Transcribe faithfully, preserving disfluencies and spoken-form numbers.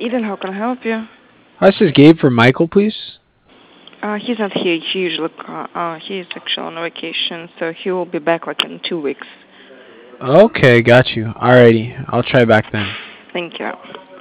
Eden, how can I help you? Hi, this is Gabe for Michael, please. Uh, he's not here. He usually uh, uh he's actually on vacation, so he will be back like in two weeks. Okay, got you. Alrighty, I'll try back then. Thank you.